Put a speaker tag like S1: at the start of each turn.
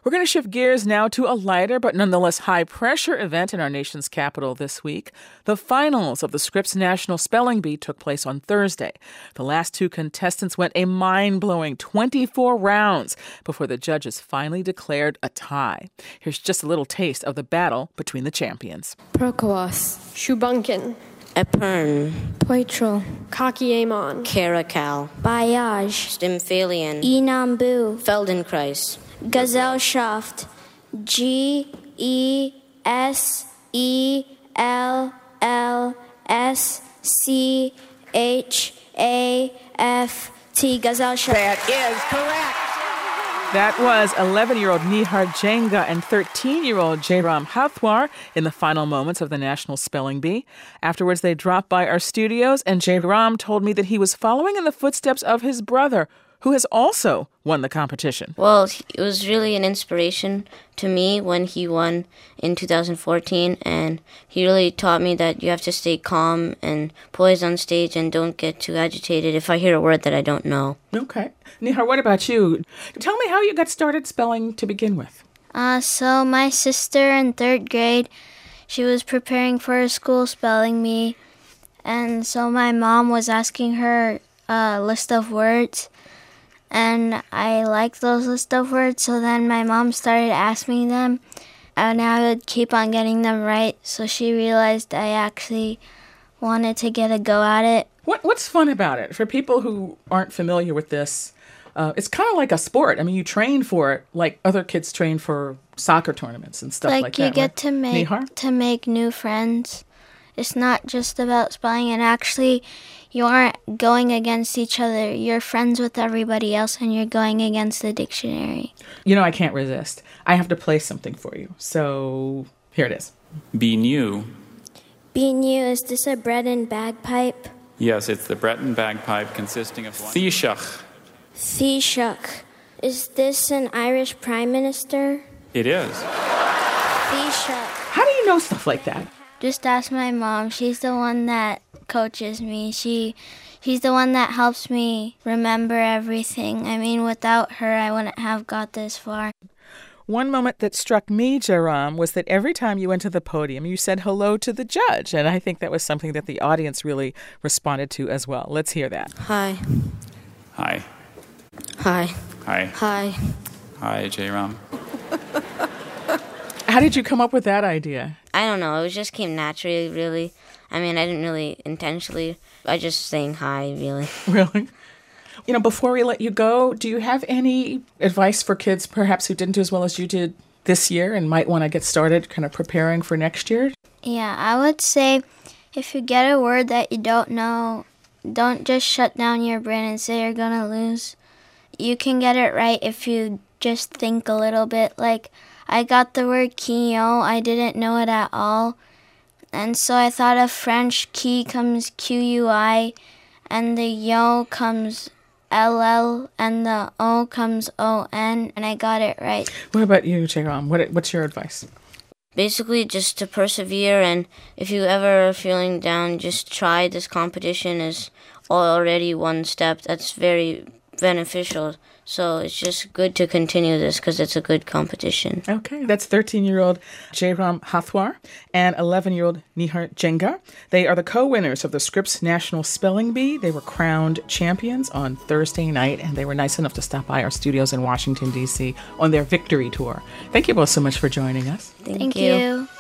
S1: We're going to shift gears now to a lighter but nonetheless high-pressure event in our nation's capital this week. The finals of the Scripps National Spelling Bee took place on Thursday. The last two contestants went a mind-blowing 24 rounds before the judges finally declared a tie. Here's just a little taste of the battle between the champions.
S2: Prokowas, Shubunkin,
S3: Epern,
S2: Poitral, Kakiemon,
S3: Caracal,
S4: Bayaj,
S3: Stymphalion,
S4: Enambu,
S3: Feldenkrais,
S4: Gesellschaft, GESELLSCHAFT, Gesellschaft.
S1: That is correct. That was 11-year-old Nihar Jenga and 13-year-old Jairam Hathwar in the final moments of the National Spelling Bee. Afterwards, they dropped by our studios, and Jairam told me that he was following in the footsteps of his brother, who has also won the competition.
S3: Well, it was really an inspiration to me when he won in 2014, and he really taught me that you have to stay calm and poised on stage and don't get too agitated if I hear a word that I don't know.
S1: Okay. Nihar, what about you? Tell me how you got started spelling to begin with.
S4: So my sister in 3rd grade, she was preparing for a school spelling bee, and so my mom was asking her a list of words. And I liked those list of words, so then my mom started asking them, and I would keep on getting them right, so she realized I actually wanted to get a go at it.
S1: What's fun about it? For people who aren't familiar with this, it's kind of like a sport. I mean, you train for it like other kids train for soccer tournaments and stuff like that.
S4: You get
S1: right?
S4: to make new friends. It's not just about spelling, and actually you aren't going against each other. You're friends with everybody else, and you're going against the dictionary.
S1: You know, I can't resist. I have to play something for you. So here it is.
S5: Be new.
S4: Be new, is this a Breton bagpipe?
S5: Yes, it's the Breton bagpipe consisting of Taoiseach.
S4: Taoiseach. Is this an Irish prime minister?
S5: It is.
S4: Taoiseach.
S1: How do you know stuff like that?
S4: Just ask my mom. She's the one that coaches me. She's the one that helps me remember everything. I mean, without her, I wouldn't have got this far.
S1: One moment that struck me, Jairam, was that every time you went to the podium, you said hello to the judge. And I think that was something that the audience really responded to as well. Let's hear that.
S3: Hi.
S5: Hi.
S3: Hi.
S5: Hi.
S3: Hi.
S5: Hi, Jairam.
S1: How did you come up with that idea?
S3: I don't know. It just came naturally, really. I mean, I didn't really intentionally. I just saying hi, really.
S1: Really? You know, before we let you go, do you have any advice for kids perhaps who didn't do as well as you did this year and might want to get started kind of preparing for next year?
S4: Yeah, I would say if you get a word that you don't know, don't just shut down your brain and say you're going to lose. You can get it right if you just think a little bit. Like, I got the word quignon. I didn't know it at all. And so I thought of French, qui comes Q-U-I, and the yo comes L-L, and the O comes O-N, and I got it right.
S1: What about you, Jairam? What's your advice?
S3: Basically, just to persevere, and if you ever are feeling down, just try. This competition is already one step. That's very beneficial. So it's just good to continue this because it's a good competition.
S1: Okay, that's 13-year-old Jairam Hathwar and 11-year-old Nihar Jenga. They are the co-winners of the Scripps National Spelling Bee. They were crowned champions on Thursday night, and they were nice enough to stop by our studios in Washington, D.C. on their victory tour. Thank you both so much for joining us.
S3: Thank you.